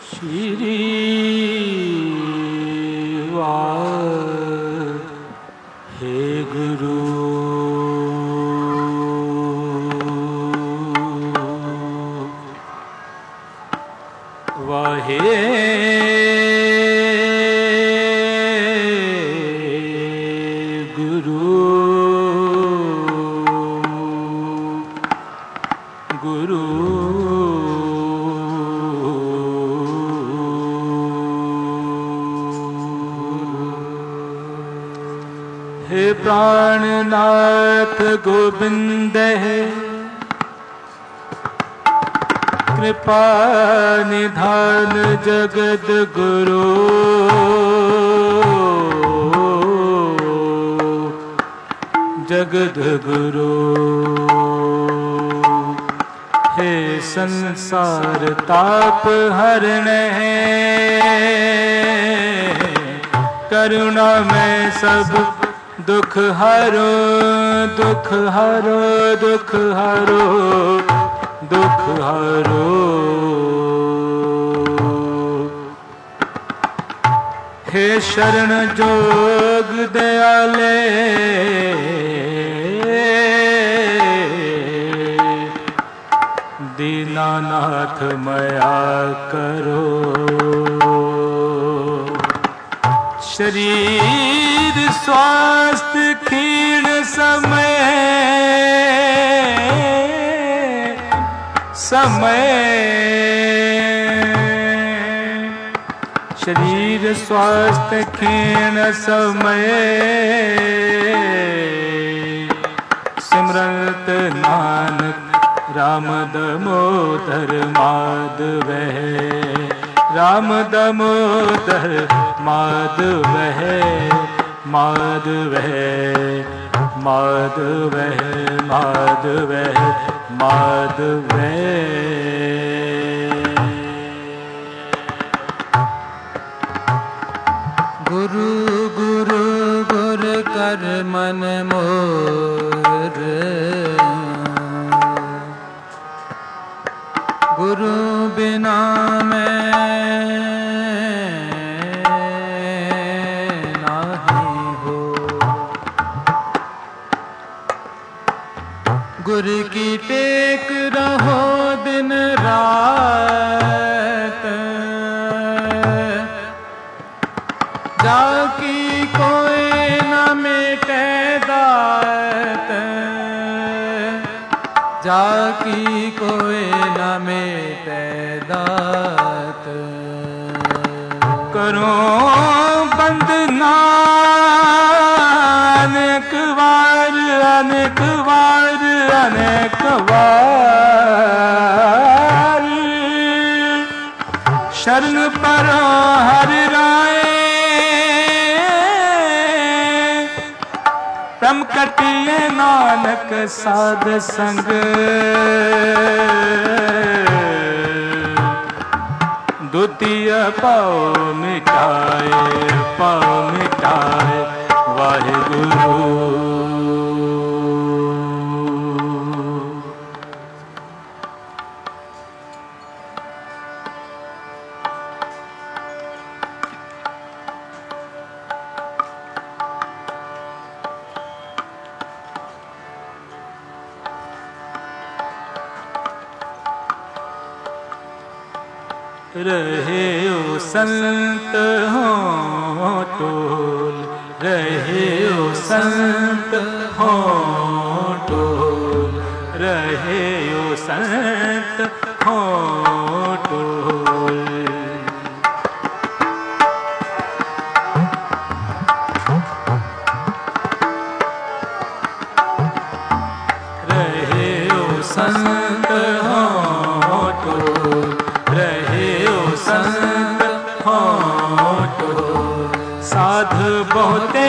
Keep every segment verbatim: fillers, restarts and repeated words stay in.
श्री वाहे गुरु वाहे गुरु गुरु हे प्राणनाथ गोविंद है कृपा निधान जगद गुरु जगद गुरु हे संसार ताप हरण है करुणा में सब दुख हरो दुख हरो दुख हरो दुख हरो हे शरण जोग दयाले दीनानाथ मया करो शरीर स्वास्थ्य क्षीण समय समय शरीर स्वास्थ्य क्षीण समय सिमरत नानक राम दामोदर माधव राम दामोदर माधव माधव माधव माधव माधव गुरु गुरु गुर कर मन मोर गुरु बिना मैं नहीं हो गुरु की टेक रहो दिन रात जाकी कोई न मिटे दात जाकी कोई न मिटे दात करो बंदना अनेक बार अनेक बार अनेक बार शरण परो हर राय तम कटिए नानक साध संग द्वितीय पाओ मिटाए पाओ मिटाए वाहेगुरु रहे ओ संत हो टोल रहे ओ संत हो टोल रहे ओ संत हो टोल रहे ओ संत हो टोल रहे ओ संत हो टोल साध बहुते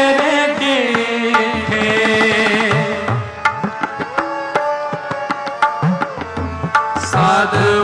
देखे साध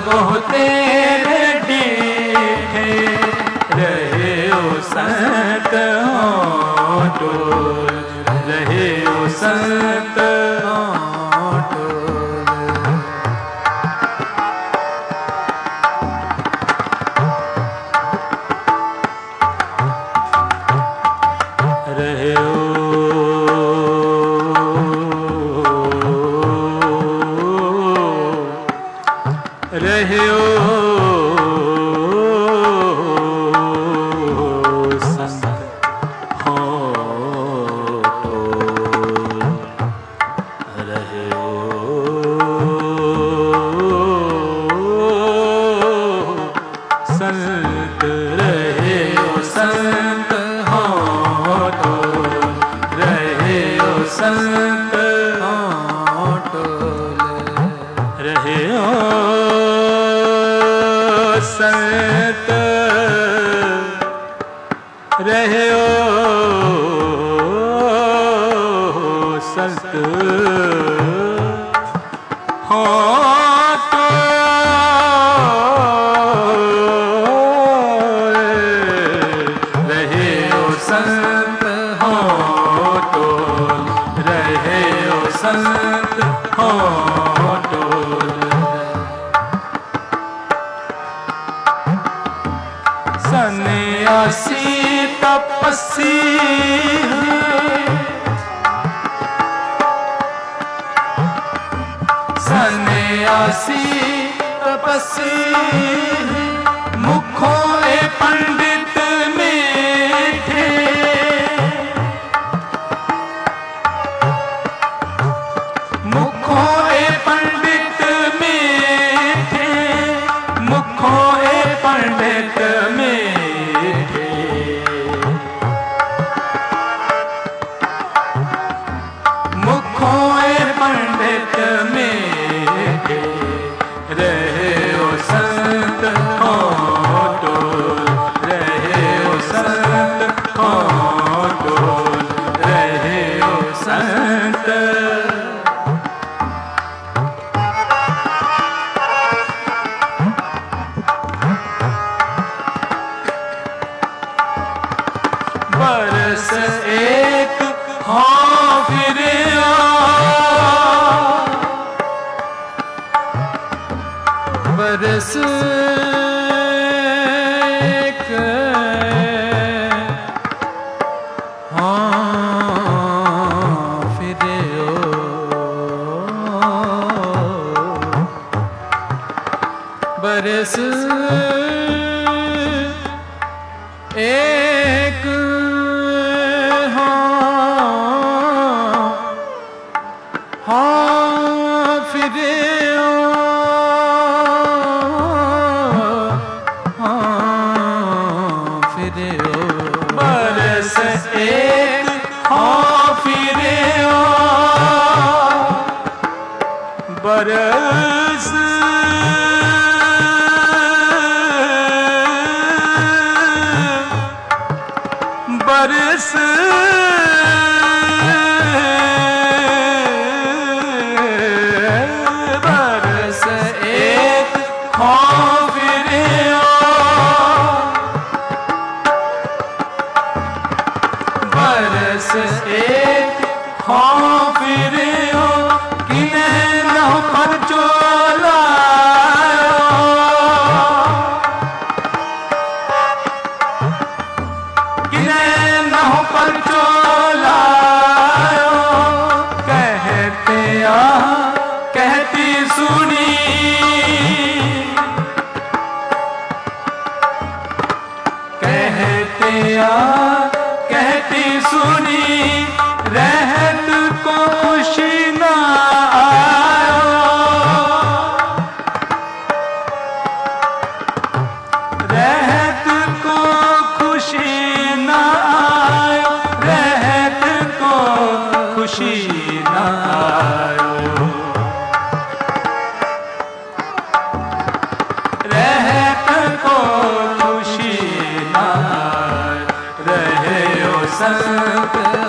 संत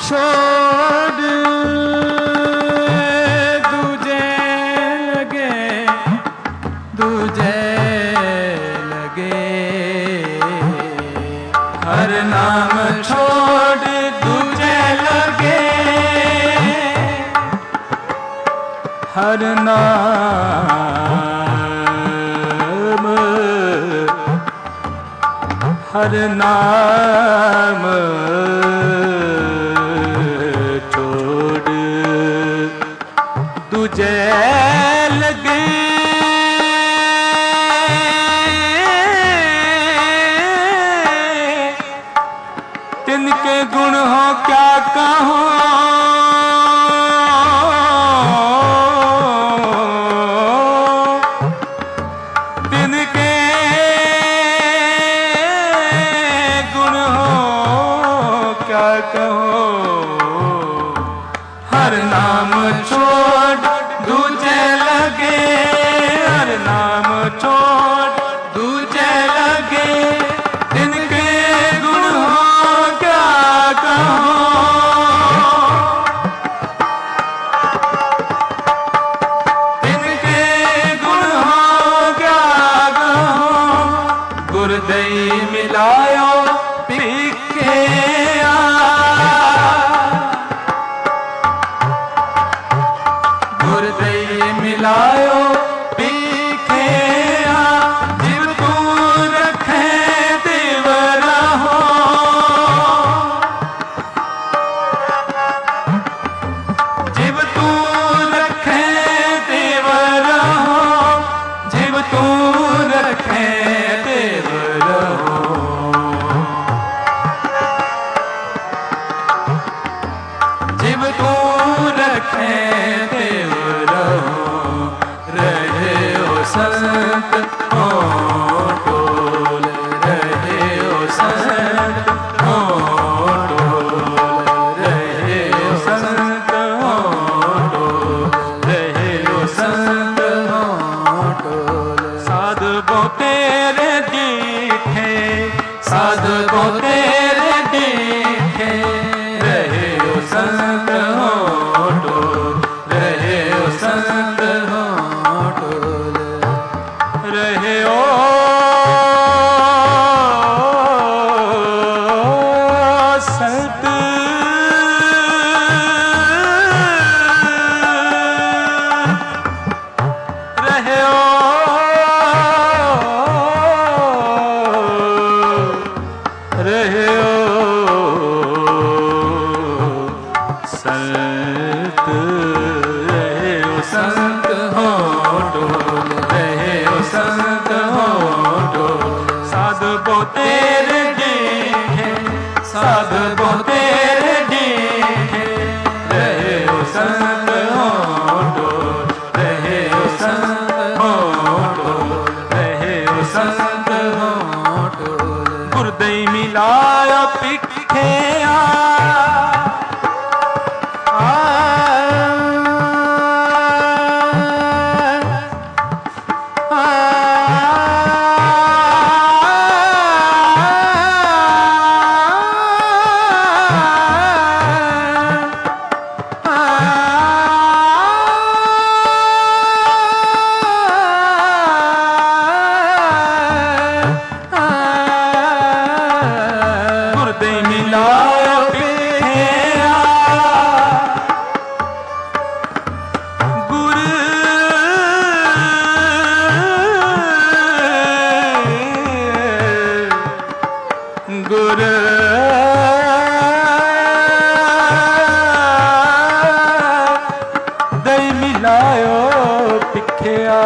छोड़ दूजे लगे दूजे लगे हर नाम छोड़ दूजे लगे हर नाम हर नाम छोड़ दूजे लगे तिनके गुण हो क्या कहो तिनके गुण हो क्या कहो हर नाम छोड़ दूजे लगे हर नाम छोड़ दूजे लगे तिनके गुण हो क्या कहो तिनके गुण हो क्या कहो गुरदई मिलायो पीखे गुरदई मिलायो पीखे जिव तू रखे देव रहो जिव तू रखे देव रहो जिव तू रखे देव रहो जिव तू रखे देव रहो रहे ओ संत हो टोल रहे ओ संत हो टोल रहे ओ संत हो टोल रहे ओ संत हो टोल साध बो तेरे दीठे साध बो तेरे दीठे रहे ओ संत हो टोल रहे ओ संत हो टोल रहे ओ संत रहे ओ रहे ओ संत रहे ओ संत हो टोल रहे ओ संत हो टोल साध बो तेरे डीठे साध बो तेरे डीठे रहे ओ संत हो टोल रहे ओ संत हो टोल रहे ओ संत हो टोल गुरदई मिलायो पिखे आ गुरदई मिलायो पिखे गुर गुर दई मिलायो पिखिया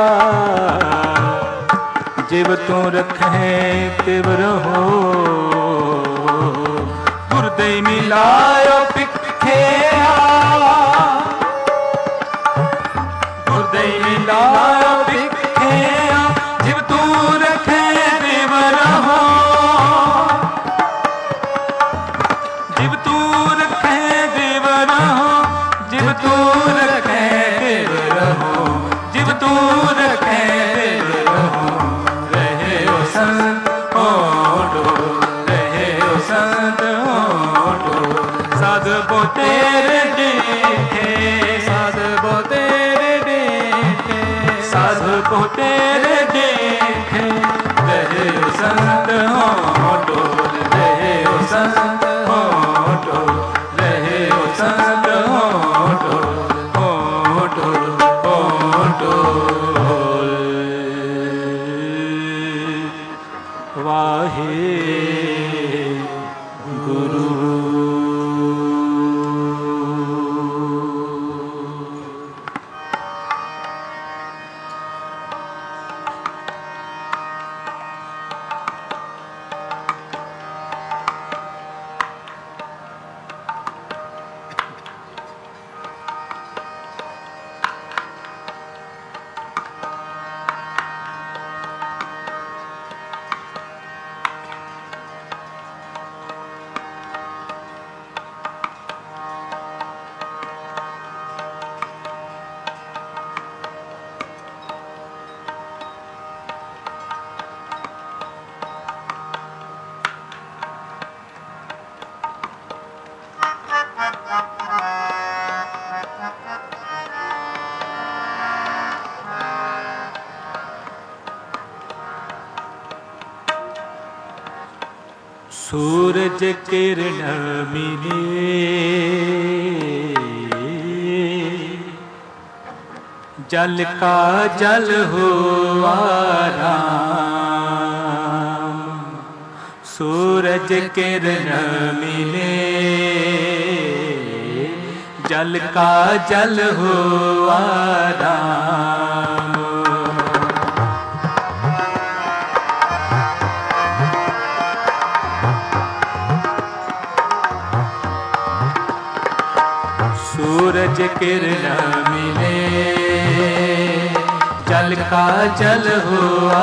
जिव तू रखे तिव रहो गुरदई मिलायो पिखिया गुरदई मिलायो पिखिया जिव तू रखे तिव रहो जिव तू रखे तिव रहो जिव तू रखे तिव रहो जिव तू रखे तिव रहो रहे ओ संत हो टोल रहे ओ संत हो टोल साधबो तेरे देखे, साधबो तेरे देखे, साधबो तेरे देखे, रहे ओ संत हो डोल, रहे ओ संत हो डोल, रहे ओ संत हो डोल, हो डोल, हो डोल। वाहे गुरु। सूरज किरण मिले, जल का जल हुआ राम। सूरज किरण मिले, जल का जल हुआ राम। सूरज किरण मिले, जल का जल हुआ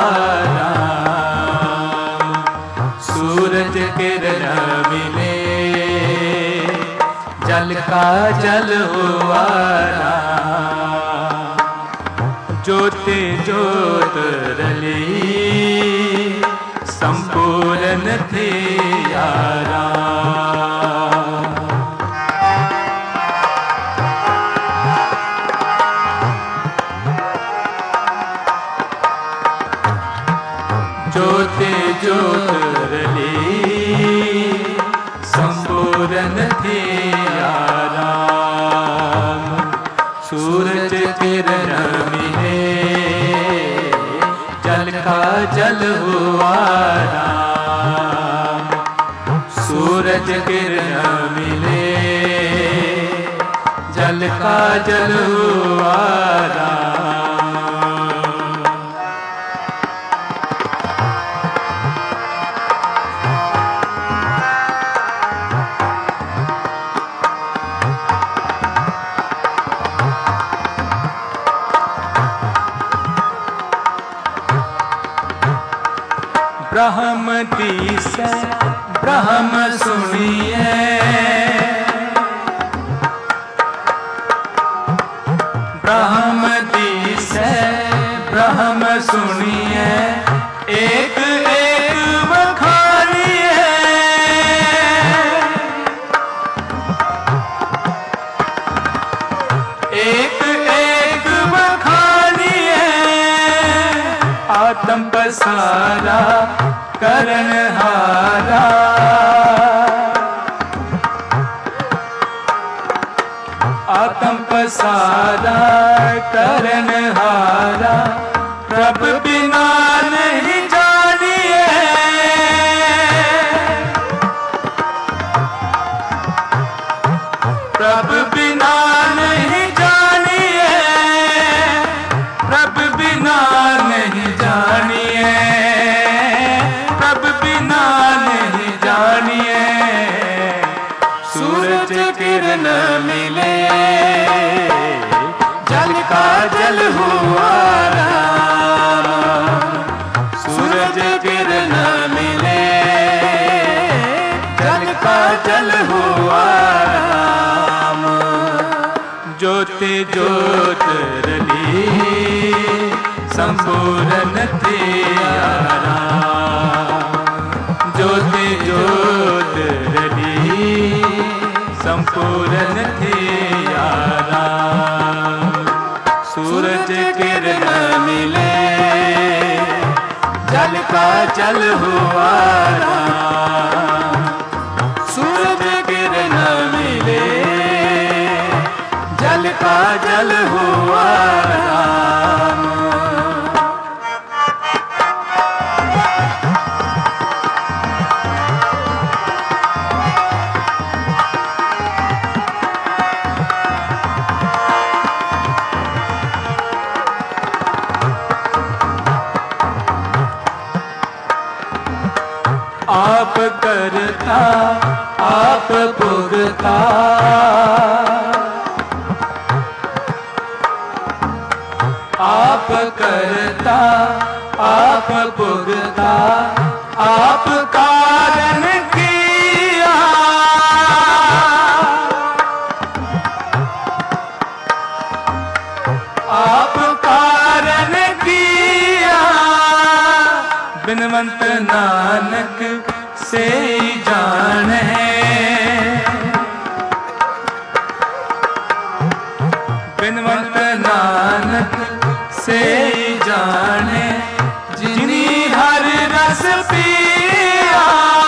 राम। सूरज किरण मिले, जल का जल हुआ राम। ज्योति ज्योत रली, संपूर्ण थे यारा। ज्योति ज्योत रली, संपूर्ण थे राम। सूरज किरण मिले, जल का जल हुआ राम। सूरज किरण मिले, जल का जल हुआ राम। ब्रह्म दिसे ब्रह्म सुनिए, ब्रह्म दिसे ब्रह्म सुनिए, एक एक बखानिए। एक एक बखानिए, आत्म पसारा करण हारा। आत्म पसारा करण हारा, प्रभु बिना नहीं जानिए। प्रभु बिना नहीं जानिए, प्रभु बिना नहीं जानिए, प्रभु बिना नहीं जानिए। सूरज किरण मिले, जल का जल हुआ राम। सूरज किरण मिले, जल का जल हुआ राम। ज्योति ज्योत रली, संपूर्ण थे राम। ज्योति ज्योत रली, संपूर्ण थे आराम। सूरज किरण मिले जल का जल हुआ राम। सूरज किरण मिले जल का जल हुआ राम। आप करता आप भोगता, आप करता आप भोगता, आप कारण किया। आप कारण किया बिनवंत नानक से जाने। बिनवंत नानक से जाने जिनी हर रस पिया।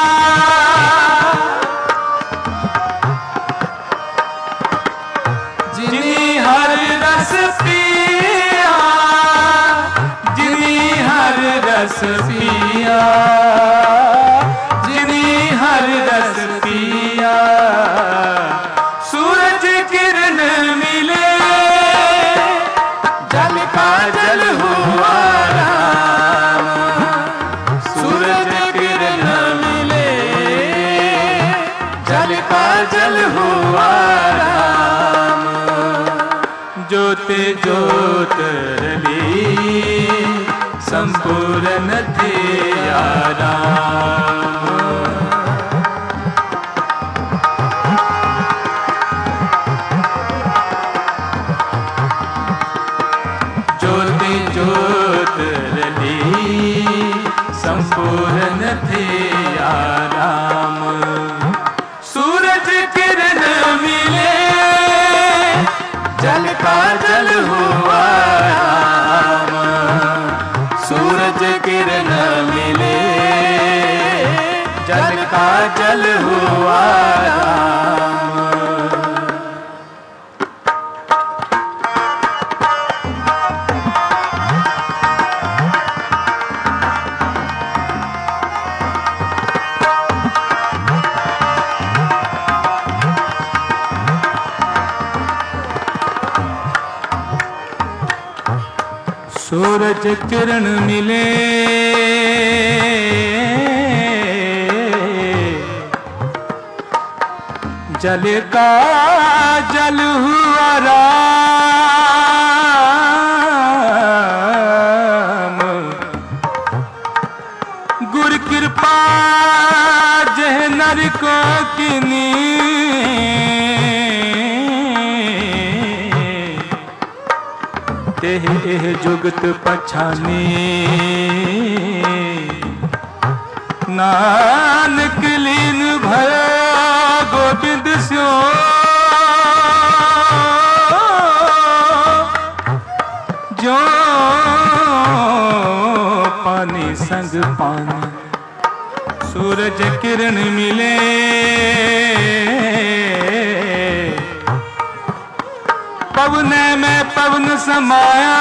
जिनी हर रस पिया, जिनी हर रस पिया, जिनी हर रस पिया। सूरज किरण मिले जल का जल हुआ राम। सूरज किरण मिले जल का जल हुआ राम। ज्योति ज्योत रली संपूर्ण थे आराम। ज्योति ज्योत रली संपूर्ण थे आराम। सूरज किरण मिले जल का जल हुआ राम। सूरज किरण मिले जल का जल हुआ राम। सूरज किरण मिले जल का जल हुआ राम। गुर कृपा जह नर को किनी, तेह एह जुगत पछानी। नानक लीन भयो गोविंद स्यो, जो पानी संग पानी। सूरज किरण मिले पवन में पवन समाया।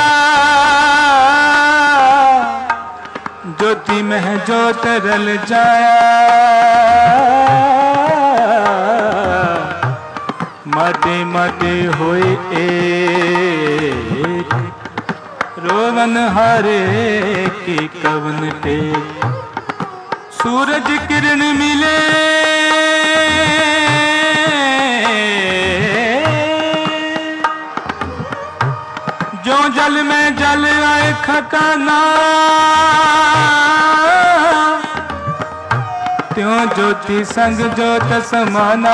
ज्योति में ज्योत रल जाया। माटे माटे होए एक, रोवन हारे की कवन टेक। सूरज किरण मिले जो जल में जल आए खकाना। त्यों ज्योति संग ज्योत समाना।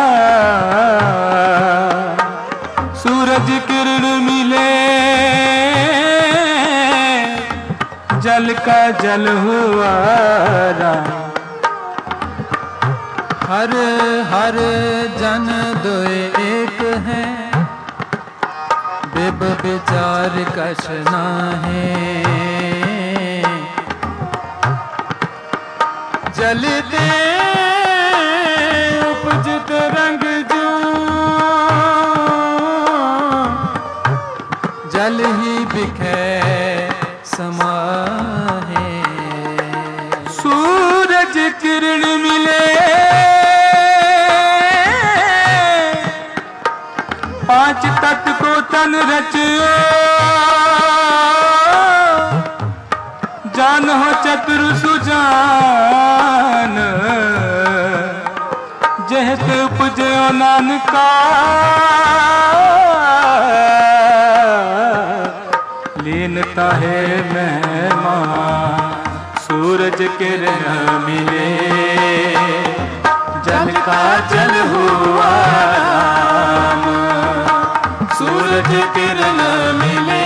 सूरज किरण मिले जल का जल हुआ राम। हर हर जन दोए एक है, बिब विचार कछ नाहे। जलते उपजत रंग जो, जल ही बिखे समाहे। सूरज किरण मिले पांच तत्व को तन रचियो, जान हो चतुर सुजान, जह ते उपजयो नानका। लीनता है महिमा सूरज किरण मिले, जल का जल हुआ राम। सूरज किरण मिले,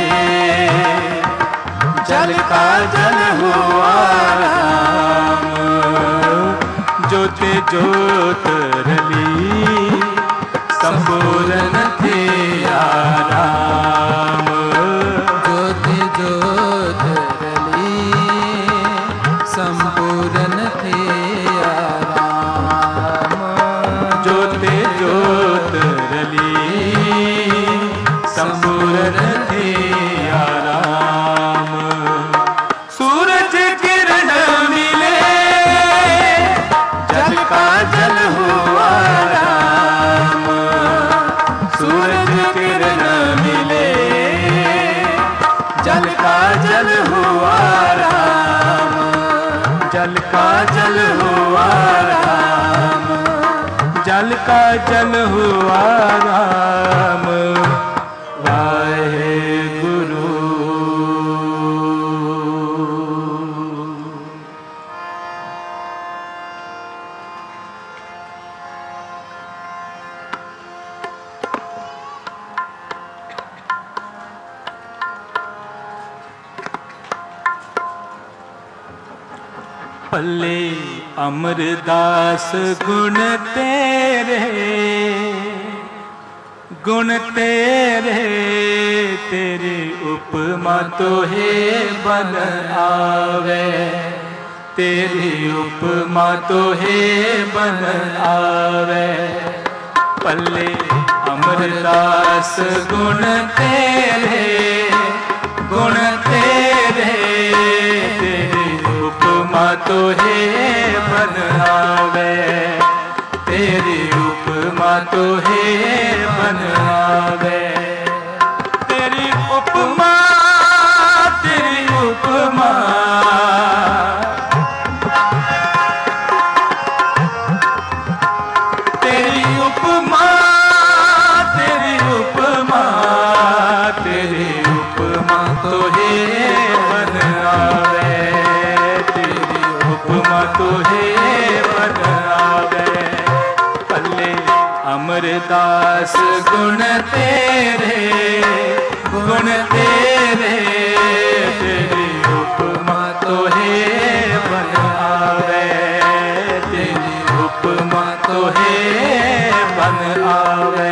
जल का जल हुआ राम। ज्योति ज्योत रली संपूर्ण थे राम। ज्योति ज्योत रली संपूर्ण थे राम। ज्योति ज्योत रली संपूर्ण थे राम। सूरज किरण मिले, जल का जल हुआ राम। सूरज किरण मिले, जल का जल हुआ राम। जल का जल हुआ राम। जल का जल हुआ राम। वाहेगुरु। पल्ले अमरदास गुण तेरे, गुण तेरे, तेरी उपमा तो है बन आवे। तेरी उपमा तो है बन आवे। पल्ले अमरदास गुण तेरे, गुण तेरे, तेरी उपमा तो है बन आवे। तेरी उपमा तो है बन आवे। तेरी उपमा, तेरी उपमा, तेरी उपमा, तेरी उपमा, तेरी उपमा तो है बन आवे। तेरी उपमा तो है बन आवे। पल्ले अमरदास गुण तेरे, गुण तेरे, तेरी उपमा तो है बन आवे। तेरी उपमा तो है बन आवे।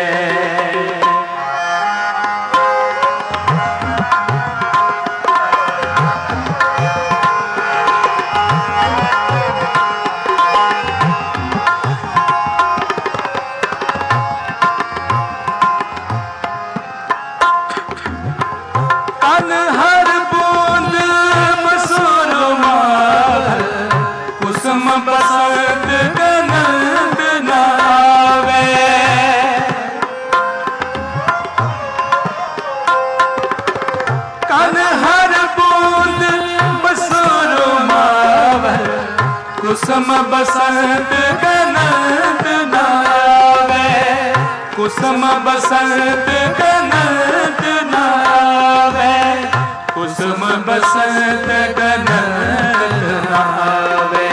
हर बूंद बसोरो मार, कुसुम बसंत गनंद नावे। कन हर बूंद बसोरो मार, कुसुम बसंत गनंद नावे। कुसुम बसंत गनंद नावे। कुसुम बसंत गनंद नावे।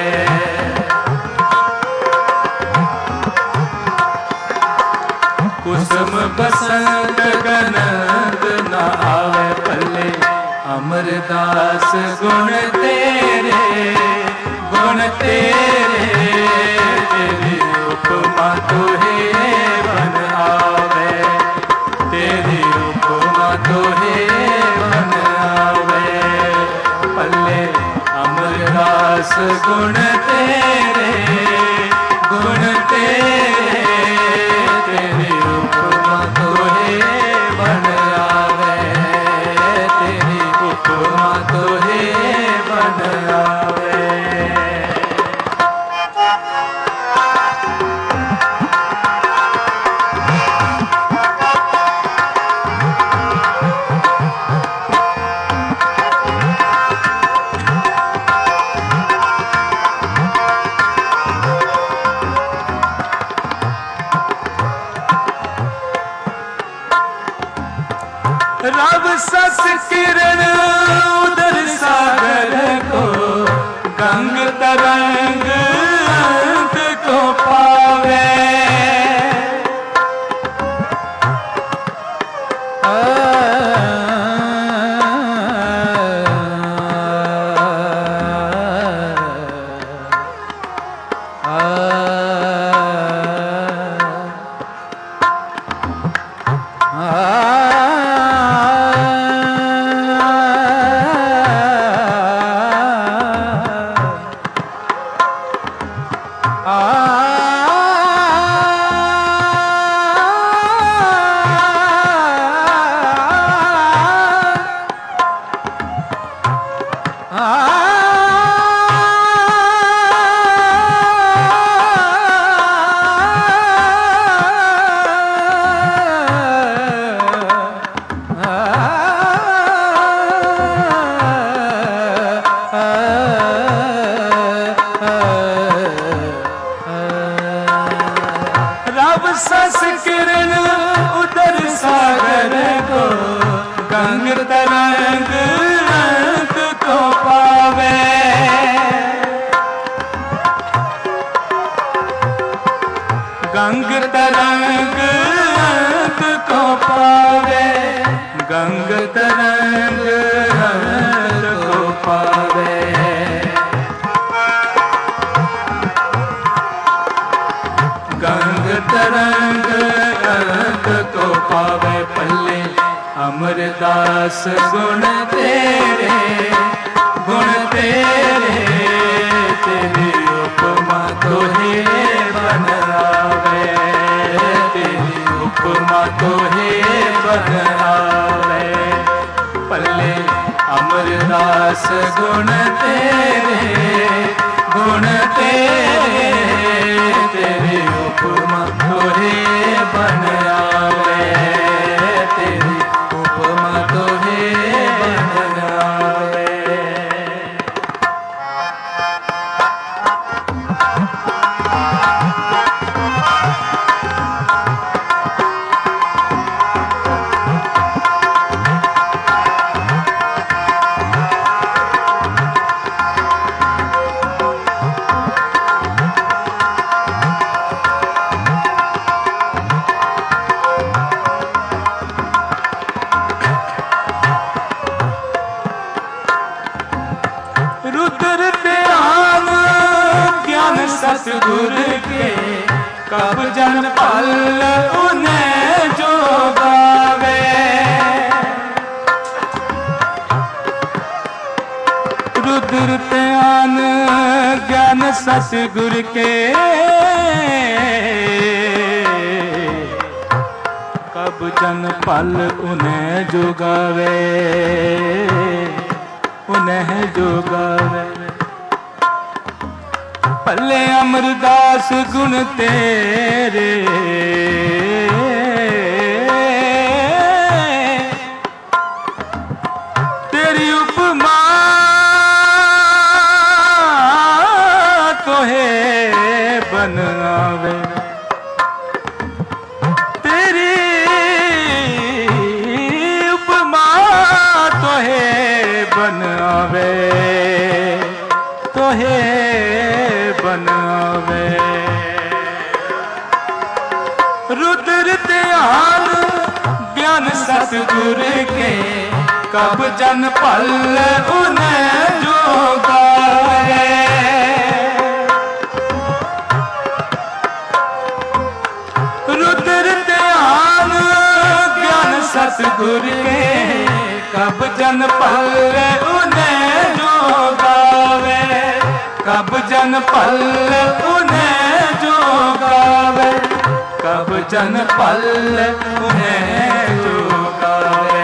कुसुम बसंत गनंद नावे। पल्ले अमरदास गुण तेरे, गुण तेरे, तेरी उपमा तोहे बन आवे, तेरी उपमा तोहे बन आवे। पल्ले अमरदास गुण तेरे, गुण तेरे, तेरी उपमा तोहे बन आवे, तेरी उपमा तोहे बन आवे। रब सस किरण उदर सागर को, गंग तरंग अंत को पावे। आ, आ, आ, आ, सस किरण उदर सागर को, गंग तरंग अंत को पावे। गंग तरंग अंत को पावे, गंग तरंग अंत को पावे। गंग तरंग अंत को पावे। पल्ले अमरदास गुण तेरे, गुण तेरे, तेरी उपमा तोहे बन आवे, तेरी उपमा तोहे बन आवे। पल्ले अमरदास गुण तेरे, गुण तेरे, तेरी उपमा तोहे बन आवे, तेरी उपमा तोहे बन आवे। रुद्र ध्यान ज्ञान सतगुर के, कब जन पल उन्हें जो गावे। रुद्र ध्यान ज्ञान सतगुर के, कब जन पल उन्हें जो गावे, उन्हें जो गावे। पल्ले अमरदास गुण तेरे, तेरी उपमा तोहे बन आवे, तेरी उपमा तोहे बन आवे, तोहे बन आवे। रुद्र ध्यान ज्ञान सतगुर के, कब जन पल उन्हें जो गावे। सतगुर के कब जन पल्ले उन्हें जो गावे, कब जन पल्ले उन्हें जो गावे, कब जन पल्ले उन्हें जो गावे।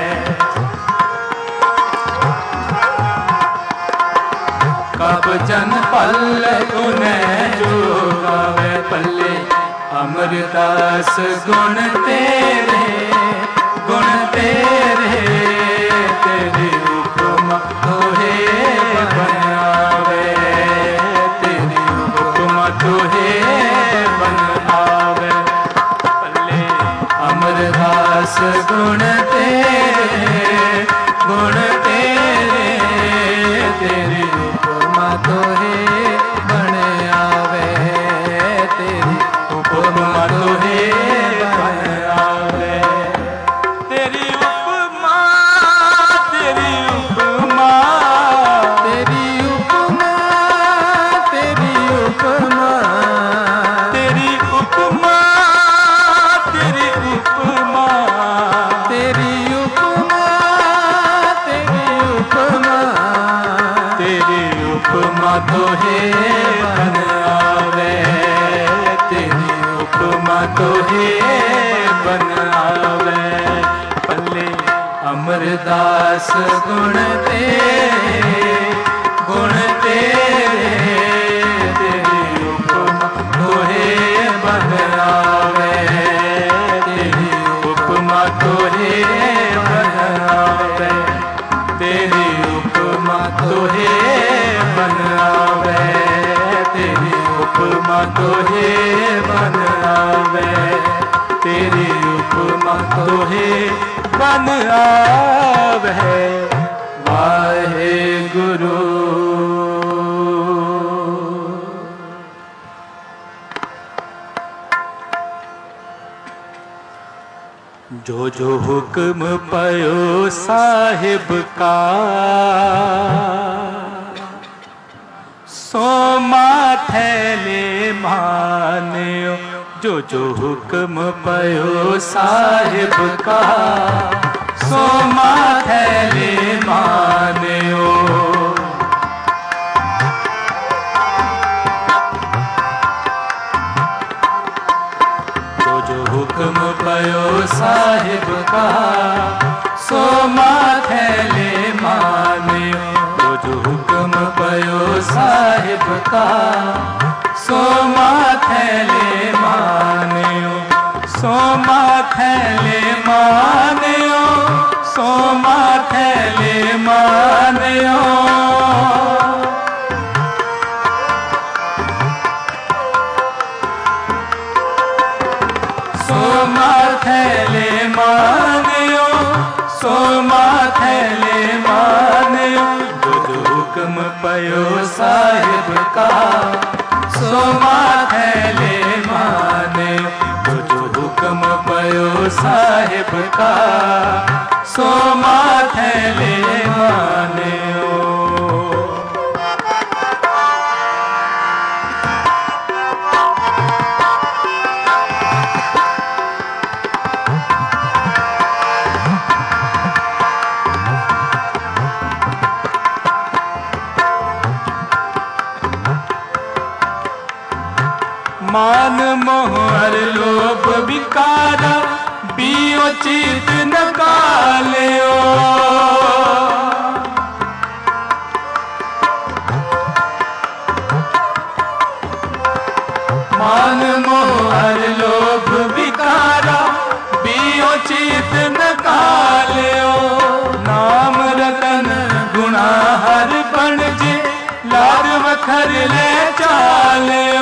कब जन पल्ले उन्हें जो गावे, पल्ले अमरदास गुण तेरे, गुण तेरे, तेरी उपमा तोहे बनावे, तेरी उपमा तोहे बनावे। पल्ले अमरदास गुण तेरे, गुण तेरे, तेरी उपमा तोहे बनावे, तेरी उपमा तोहे बनावे। तेरी उपमा, तेरी उपमा, तेरी उपमा, तेरी उपमा, तेरी उपमा, तेरी उपमा, तेरी उपमा, तेरी उपमा, तेरी उपमा तोहे बनावे, तेरी उपमा तोहे बनावे। पल्ले अमरदास गुण तेरे, गुण तेरे, तेरी उपमा तोहे बनावे, तेरी उपमा तोहे बनावे, तेरी उपमा तोहे बनावे, तेरी उपमा तोहे बनावे, तेरी उपमा तोहे बनावे। वाहे गुरु। जो जो हुक्म पयो साहिब का, सो माथे ले मान्यो, जो जो हुक्म पयो साहिब का, सो माथे ले मान्यो। जो जो हुक्म पयो साहिब का, सो माथे ले मान्यो, जो जो हुक्म पयो साहिब का, सो माथे ले मान्यो, सो माथे ले मान्यो, सो माथे ले मान्यो। सो माथे ले मान्यो, सो माथे ले मान्यो, जो जो हुक्म पयो साहिब का, सो माथे ले मान्यो, जो जो हुक्म पयो साहिब का, सो माथे ले मान्यो। मान मोहर लोभ विकारा, बियो चित नकालियो। मान मोहर लोभ विकारा, बियो चित नकालियो। नाम रतन गुणा हर बन जे, लाद वखर ले चालियो।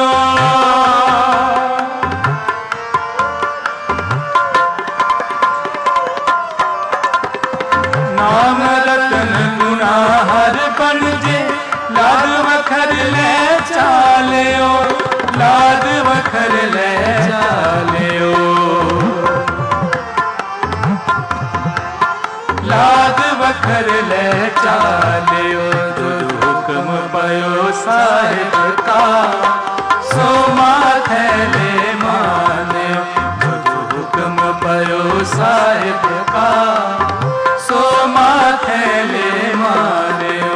नाम रतन गुणा हर बन जे, लाद वखर ले चालियो, लाद वखर ले चालियो। लाद वखर ले चालियो, जो हुक्म पयो साहिब का, सो माथे ले मान्यो, जो हुक्म पयो साहिब का सो माथे ले मान्यो।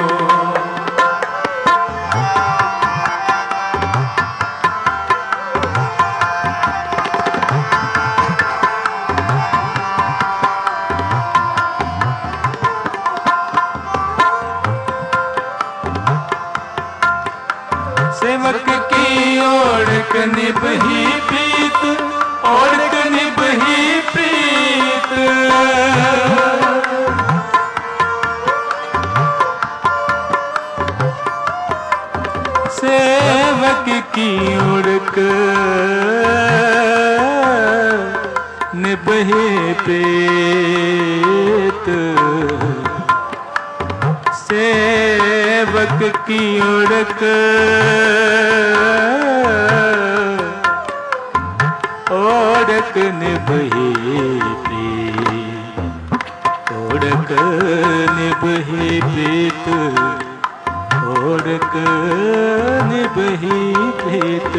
सेवक की ओढ़क निभही प्रीत, ओढ़क निभही प्रीत। सेवक की ओढ़क निभही प्रीत, सेवक की ओढ़क ओढ़क निभही प्रीत, ओढ़क निभही प्रीत, ओढ़क निभही प्रीत।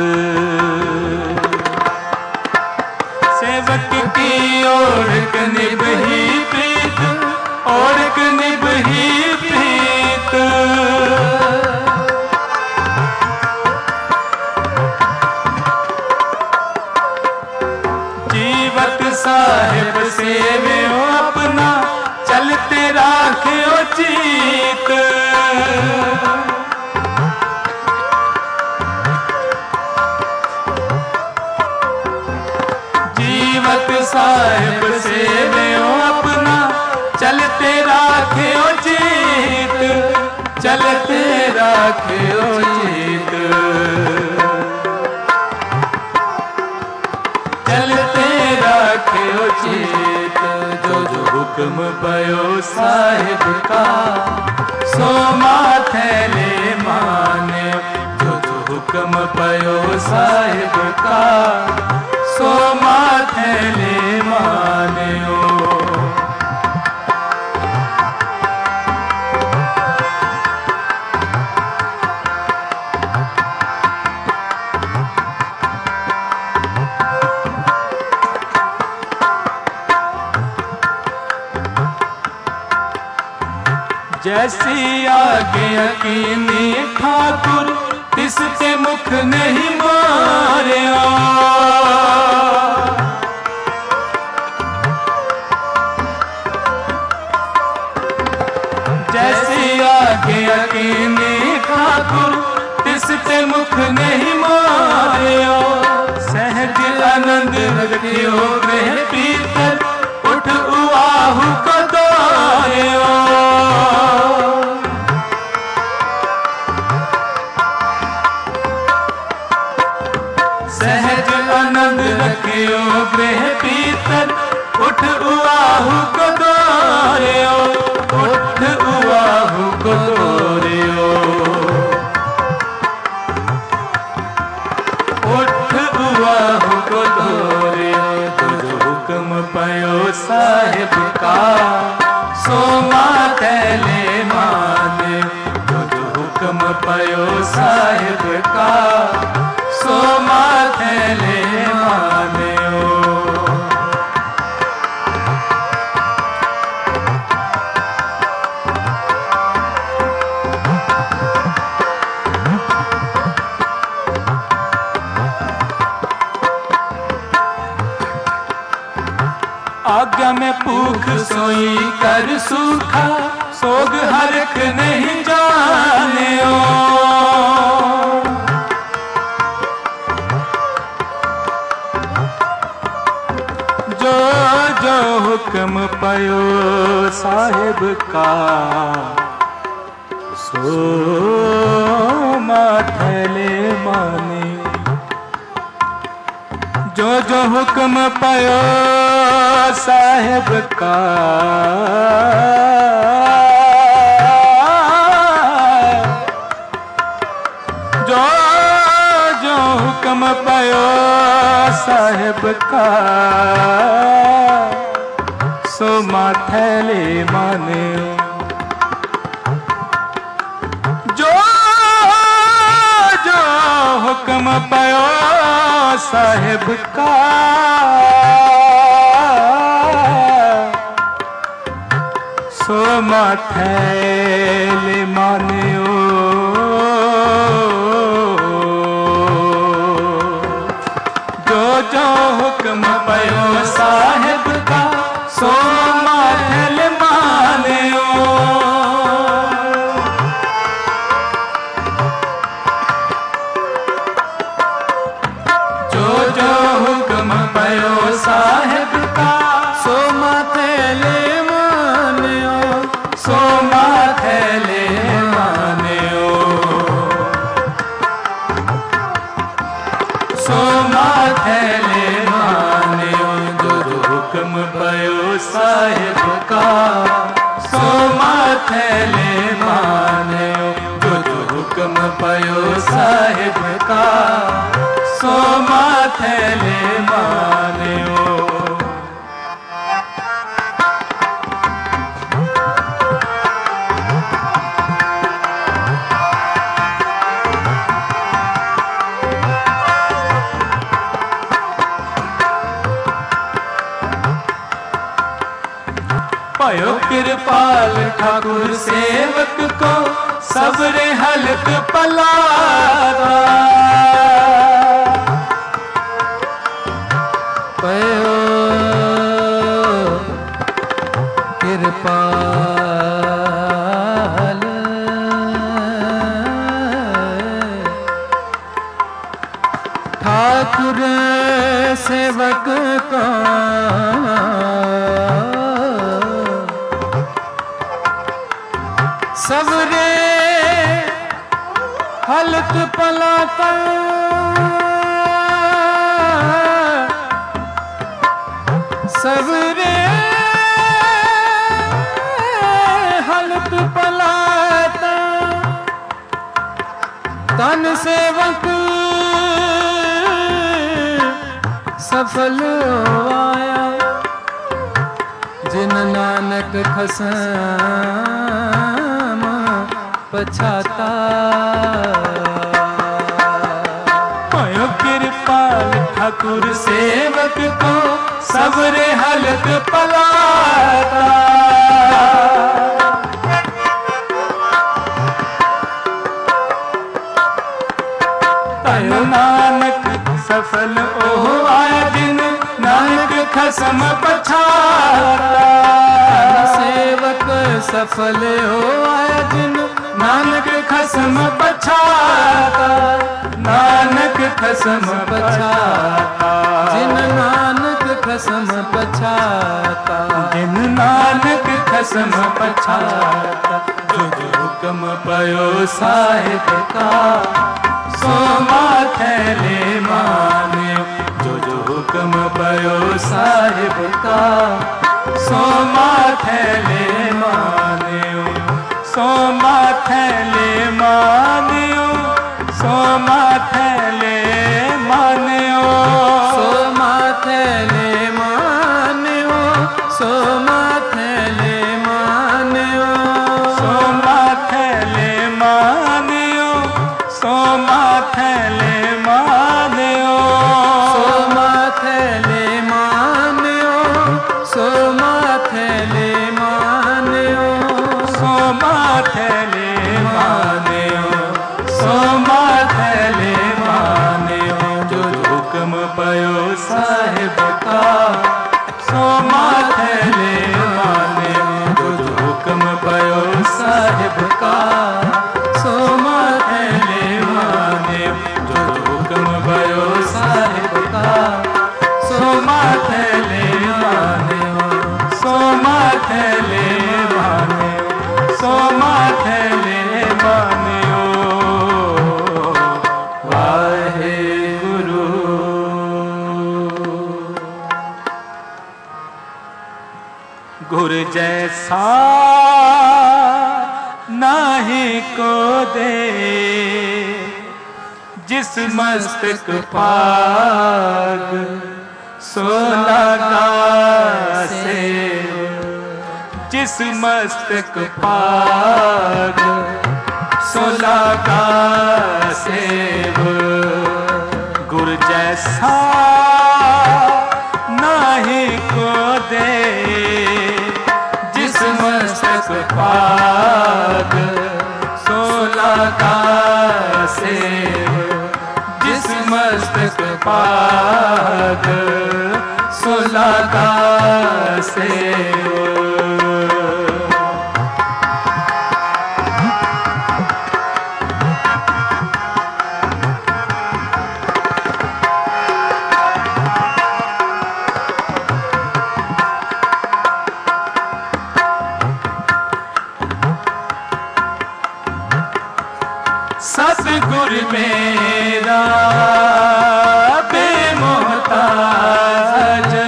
सेवक की ओढ़क निभही प्रीत, ओढ़क निभही प्रीत। जीवत साहिब सेव्यो अपना, चलते राख्यो चीत। जीवत साहिब सेव्यो अपना, चलते राख्यो चीत, चलते राख्यो चीत। चलते राख्यो चीत, जो जो हुक्म पयो साहिब का सो माथे ले माने। जो जो हुक्म पयो साहिब का सो माथे ले मान्यो। जैसी आज्ञा कीनी ठाकुर, तिसते मुख नहीं मारिया। जैसी आज्ञा कीनी ठाकुर, तिसते मुख नहीं मारिया। सहज आनंद रखियो ग्रह पीतर, उठ उआहु को दायो। सहज आनंद रखियो गृह पीतर, उठ उआहु को दोर्यो, उठ उआहु को दोर्यो। उठ उआहु को दोर्यो, तुझ हुक्म पयो साहिब का सो माथे ले माने। तुझ हुक्म पयो साहिब का सो माथे ले मान्यो। आज्ञा में भूख सोई कर सूखा, सोग हरख नहीं जानियो। जो जो हुक्म पयो साहिब का सो माथे ले माने। जो जो हुक्म पयो साहिब का जो जो हुक्म पयो साहिब का सो माथे ले माने। जो जो हुक्म पयो साहिब का थैले मानियो जो जो हुक्म पयो साहिब का सो थैले मानियो जो जो हुक्म पयो साहिब का सो थैले सो थैले मानियो सो थैले मानियो जो जो हुक्म पयो साहिब का सो थैले मानियो जो जो हुक्म पयो साहिब का सो थैले मानियो पयो कृपाल ठाकुर सेवक को सबरे हलक पलारा पयो कृपाल ठाकुर सेवक को सबरे हलक पलाता सबरे हलक पलाता तन सेवक सफल आया जिन नानक खसम पछाता पयो कृपाल ठाकुर सेवक को सबरे हलक पलाता तन नानक सफल ओह आया जिन नानक खसम पछाता सेवक सफल हो आया जिन नानक खसम पछाता नानक खसम पछाता जिन नानक खसम पछाता जिन नानक खसम पछाता जो जो हुक्म पयो साहिब का सो थैले मानियो जो जो हुक्म पयो साहिब का सो थैले मानियो सो थैले मानियो सो थैले मानियो सो थैले मानियो सो थैले मानियो सो थैले मानियो सो थैले मानियो सो थैले मानियो सो थैले मानियो सो थैले मानियो सो थैले मानियो जो हुक्म पयो साहिब का सो थैले मानियो जो हुक्म पयो साहिब का सो थैले मानियो जो हुक्म पयो साहिब का सो थैले मानियो सो थैले मानियो सो थैले मानियो वाहेगुरु। गुर जैसा नाही को दे जिस मस्तक पाग सोना का से जिस मस्तक पाग सोला का सेव गुर जैसा नाही को दे जिस मस्तक पाद सोला का सेव। सतगुर मेरा बेमोहताज,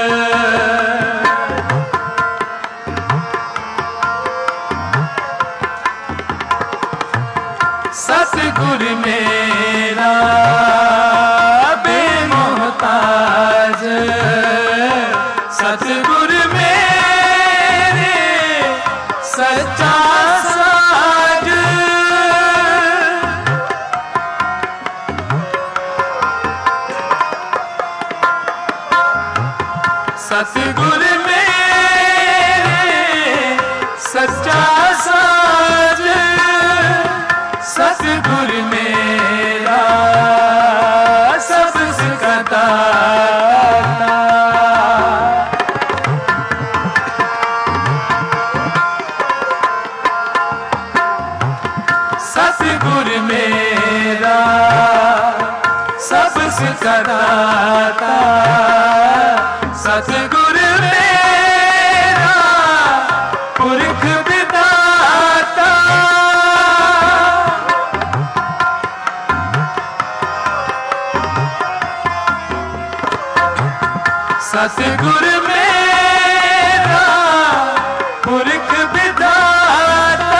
सतगुर मेरा बेमोहताज, सतगुर मेरे सच्चा सतगुर मेरे सच्चा साज, सतगुर मेरा सब सिखाता। सतगुर मेरा सब सिखाता, सतगुर मेरा पुरख विधाता, सतगुर मेरा पुरख विधाता,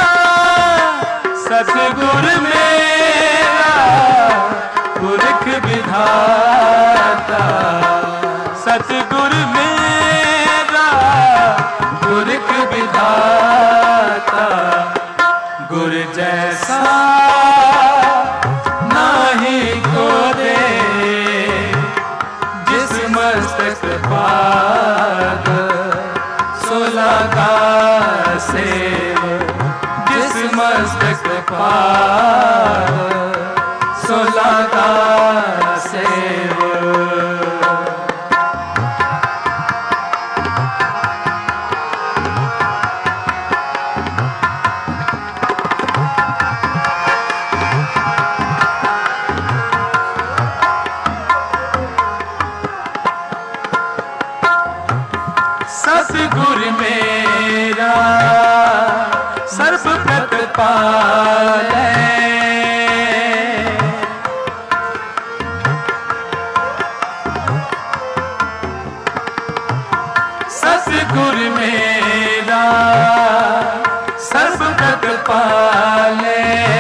सतगुर मेरा पुरख विधाता, सतगुर मेरा पुरख विधाता। गुर जैसा नाही को दे, जिस मस्तक पाद सोला का सेव, जिस मस्तक पाद सोला का सेव। सतगुर मेरा सर्व प्रतिपालै, सतगुर मेरा सर्व प्रतिपालै,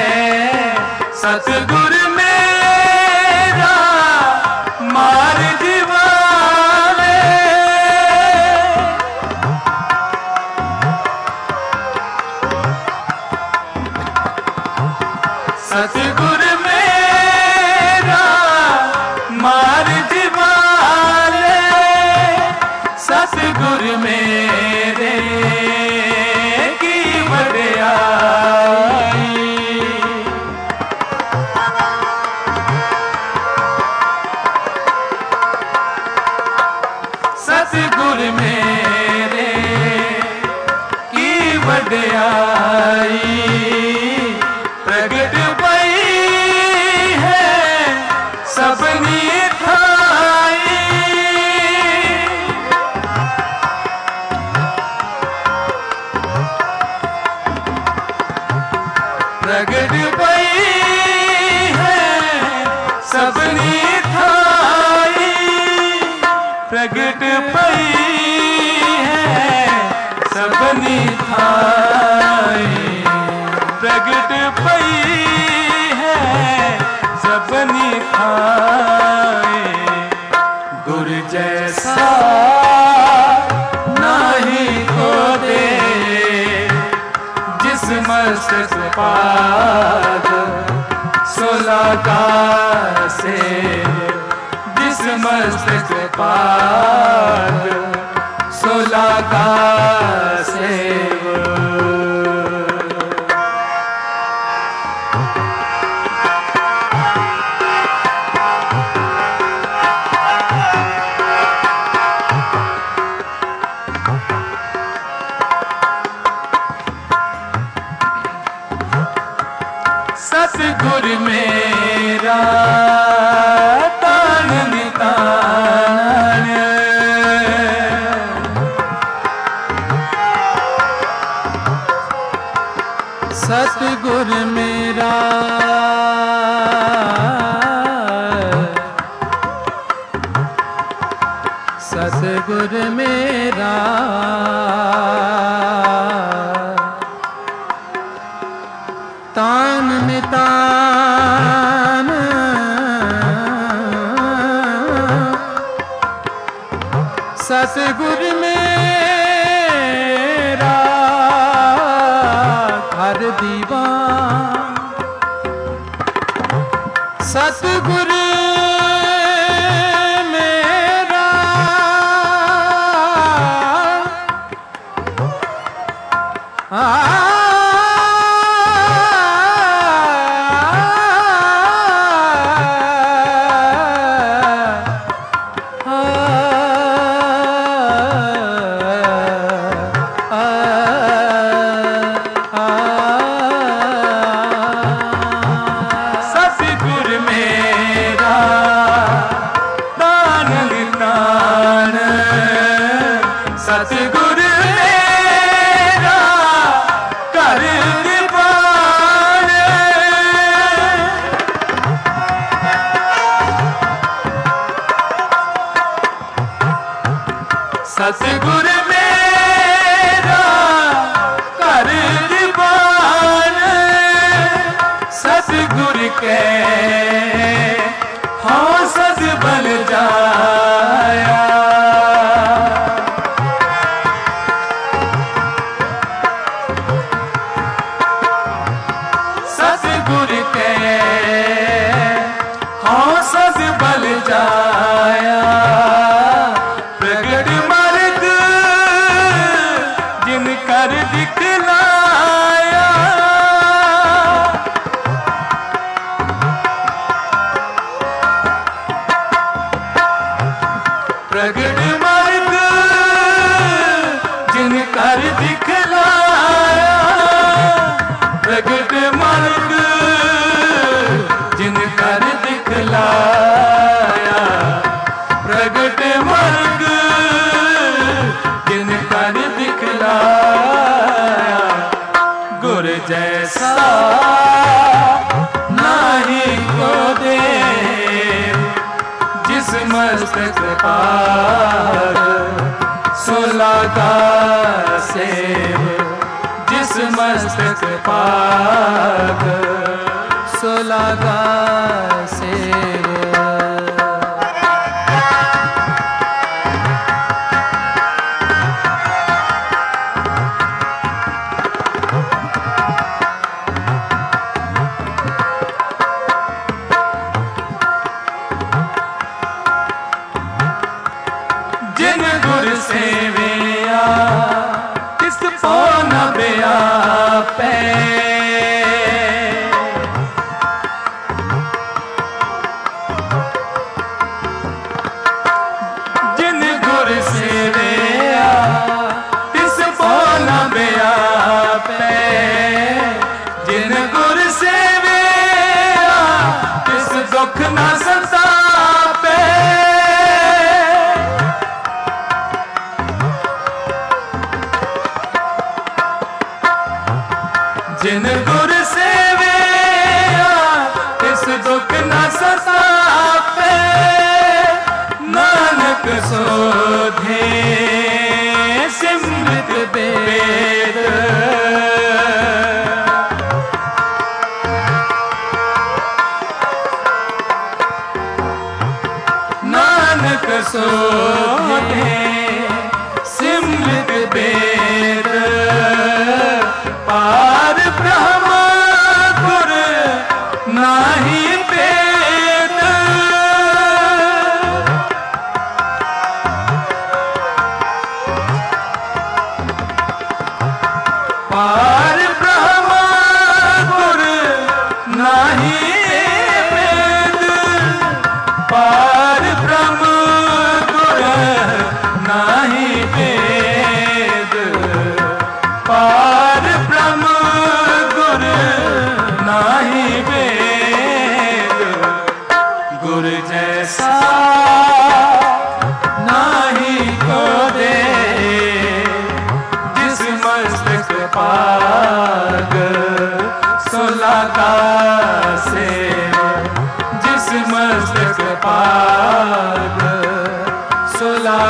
सतगुर मेरा मार जीवाले, सतगुर मेरा मार जीवाले, सतगुर मेरे की वड्याई, सतगुर मेरे की वड्याई, प्रगट पई है सबनी थाई, प्रगट पई है सबनी थाई, प्रगट पई है सबनी थाई, प्रगट पई है सबनी थाई। गुर जैसा नाही को दे, जिस मस्तक पाद सोला का सेव, जिस मस्तक पाद सोला का सेव। सतगुर मेरा सतगुर मेरा तान नितान सतगुर मेरा घर दीवान सतगुर मेरा आ सतगुर मेरा कर दीवान सतगुर मेरा कर दीवान सतगुर के हाँ सज बल जाया सतगुर के हाँ सज बल जाया प्रगट मार्ग जिन कर दिखलाया प्रगट मार्ग जिन कर दिखलाया प्रगट मार्ग जिन कर दिखलाया प्रगट मार्ग जिन कर दिखलाया गुर जैसा नाही को देव जिस मस्तक पार सुलागा सेव जिस मस्तक पाग सुलागा सेव जिन गुर सेविया किस पो न बिया पे जिन गुर सेविया किस पो न बिया पे जिन गुर सेविया किस दुख न संतापे जिन गुर सेविया किस दुख न सतापे नानक सोधे सिमरत बेद नानक सोधे सिमरत बेद पार ब्रह्म गुर नाही वेद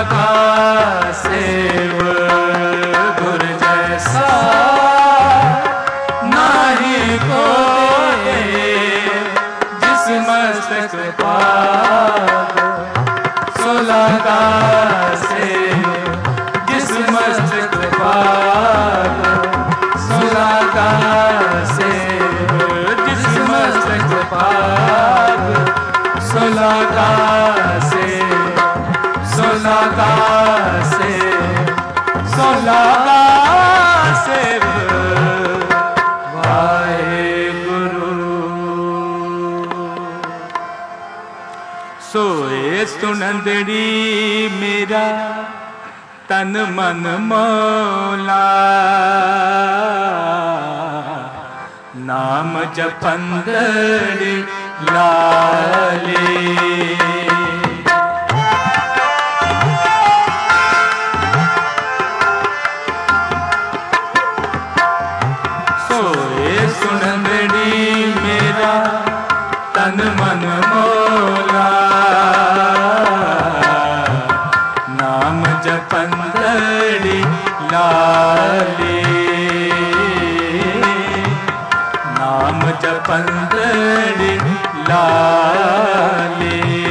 का सेव गुर जैसा नाही कोई, जिस मस्तक पाग सोलह का सेव, जिस मस्तक पाग सोलह का सेव, जिस मस्तक पाग सोलह का सेव, सोलह का सेव, सोलह का सेव वाहेगुरु। सोए सुनंदड़ी मेरा तन मन मौला, नाम जपंदड़ी लाले। सोए सुनंदड़ी मेरा तन मन मौला, नाम जपंदड़ी लाले, नाम जपंदड़ी लाले।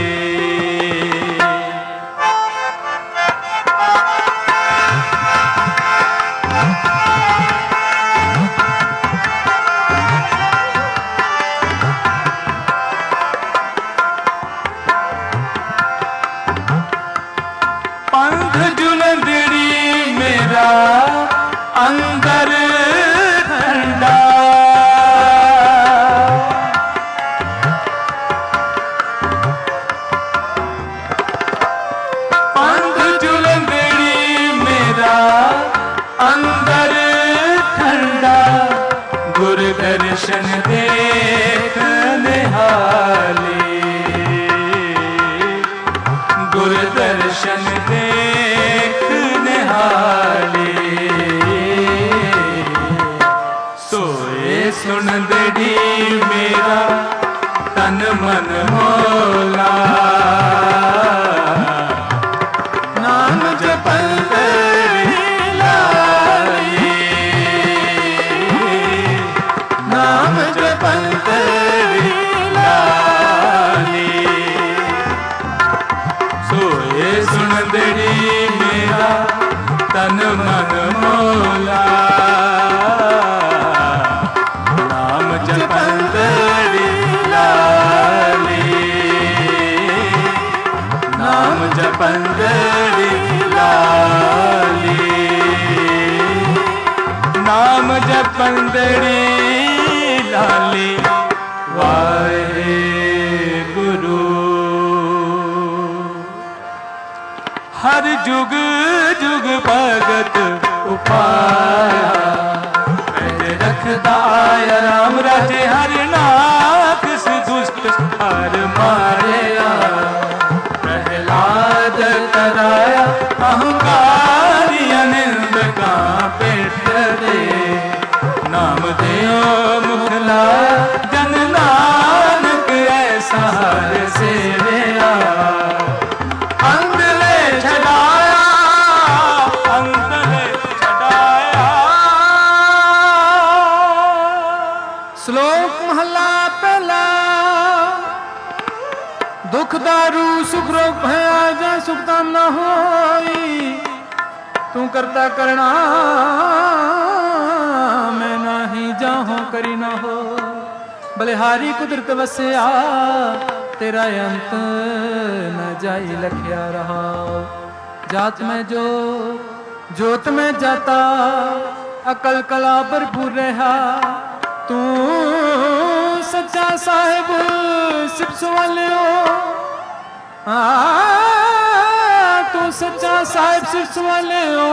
पंथ जुलंदड़ी मेरा अंदर ठंडा, पंथ जुलंदड़ी मेरा अंदर ठंडा, गुरु दर्शन देख निहाले, गुरु दर्शन देख निहाले। सोए सुनंदड़ी मेरा तन मन मौला, नाम जपंदड़ी लाले, नाम जपंदड़ी लाले। सोए सुनंदड़ी मेरा तन मन मौला, नाम जपंदड़ी लाले, नाम जपंदड़ी लाले, नाम जपंदड़ी लाले। वाहेगुरु। हर जुग जुग भगत उपाया, रखदा आया राम राजे हर नाथ से दुष्ट हर मारया, प्रहलाद कराया अहंकारी अनिंद का पेट दे, नाम देओ मुख लाया जन नानक ऐसा हर सेवया, अंधले छड़ाया अंधले छड़ाया। श्लोक महला पहला। दुख दारू सुख रोग भया जा सुख ताम न होई, तू करता करना मैं नाही जाहूं करी न हो, बलिहारी कुदरत वसया तेरा अंत न जाई लखिया रहा, जात में जो जोत में जाता अकल कला भरपूर रहा, तू सच्चा साहिब सिर्फ सवालियो, तू सच्चा साहिब सिर्फ सवालियो,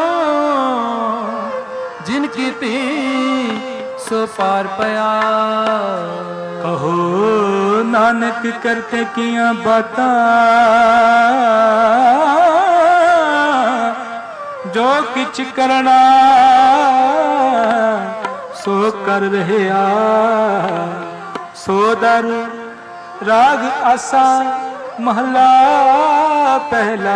जिनकी ती सो पार पया। कहो नानक करते किया बाता, जो किछ करना सो कर रहे आ, सो दर राग आसा महला पहला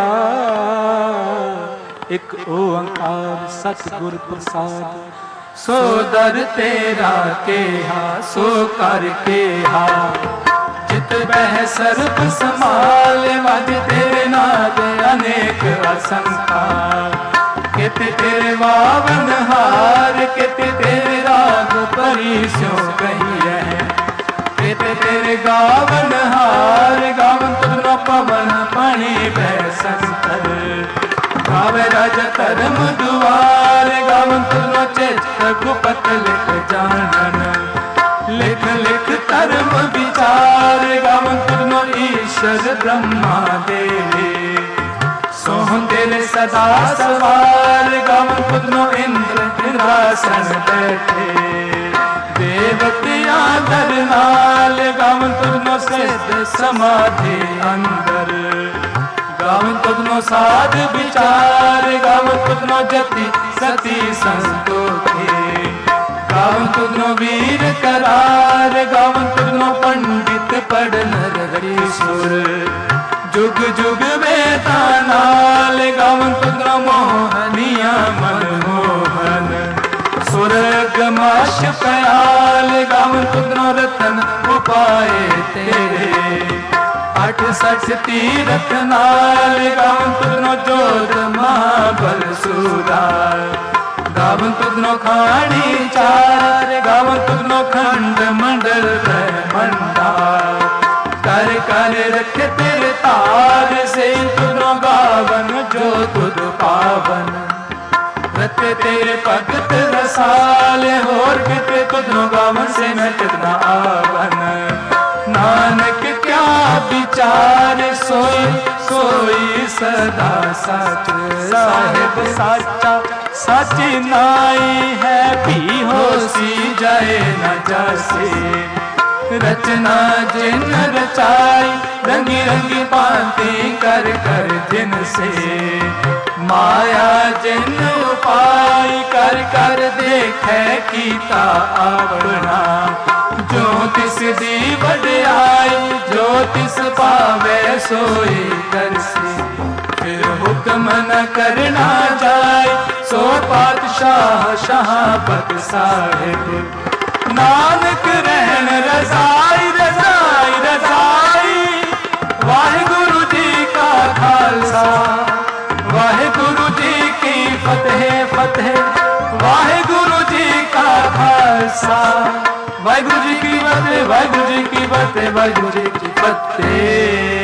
एक ओंकार सतगुर प्रसाद सो दर तेरा केहा सो कर केहा जित बह सर्प समाल मज तेरे नाद अनेक असंखा कित तेरे वावन हार कित तेरे राग परी स्यों कहिए कित तेरे गावन हार गावन तुझनो पवन पानी बह संतर गावे राज धर्म दुआर गावन तुझनो चेत गुपत लिख जानन लिख लिख धर्म विचार गावन तुझनो ईश्वर ब्रह्मा देवे सोह तेरे सदा सवार गावन तुझनो इंद्र इंद्रासन बैठे देवतियां दर नाल गावन तुझनो सिद्ध समाधि अंदर गावन तुझनो साध विचार गावन तुझनो जति सती संतोखे गावन तुझनो वीर करार गावन तुझनो पंडित पढ़ नर सुर जुग जुग वेदा नाल गावन तुझनो मोहनिया मनमोहन सुरग माश पयाल गावन तुझनो रतन उपाय तेरे अठ सठ तीरथ नाल गावन तुझनो जोध महाबल सूरा गावन तुझनो खाणी चार गावन तुझनो खंड मंडल ब्रह्मंडा कर कर रख तेरे तार से तुझनो गावन जो तुझ पावन रत तेरे भगत रसाल होर किते तुझनो गावन से मैं कितना आवन नानक क्या विचार सोई सोई सदा सच साहिब साचा साची नाई है भी होसी जाए न जासे रचना जिन रचाई रंगी रंगी भांति कर कर जिन से माया जिन उपाय कर कर देखे कीता अपना जो तिस दी वड्याई जो तिस पावे सोई करसी फिर हुक्म न करना जाए सो पातशाह शहाबत साहिब नानक रहन रजाई रजाई रजाई वाहिगुरु जी का खालसा वाहिगुरु जी की फतेह फतेह वाहिगुरु जी का खालसा वाहिगुरु जी की फतेह वाहिगुरु जी की फतेह वाहिगुरु जी की फतेह।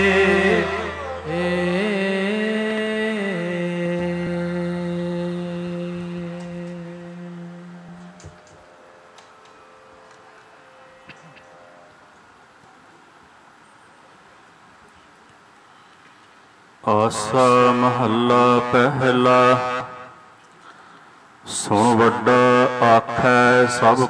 आसा महला पहला सुन वड्डा आखै सब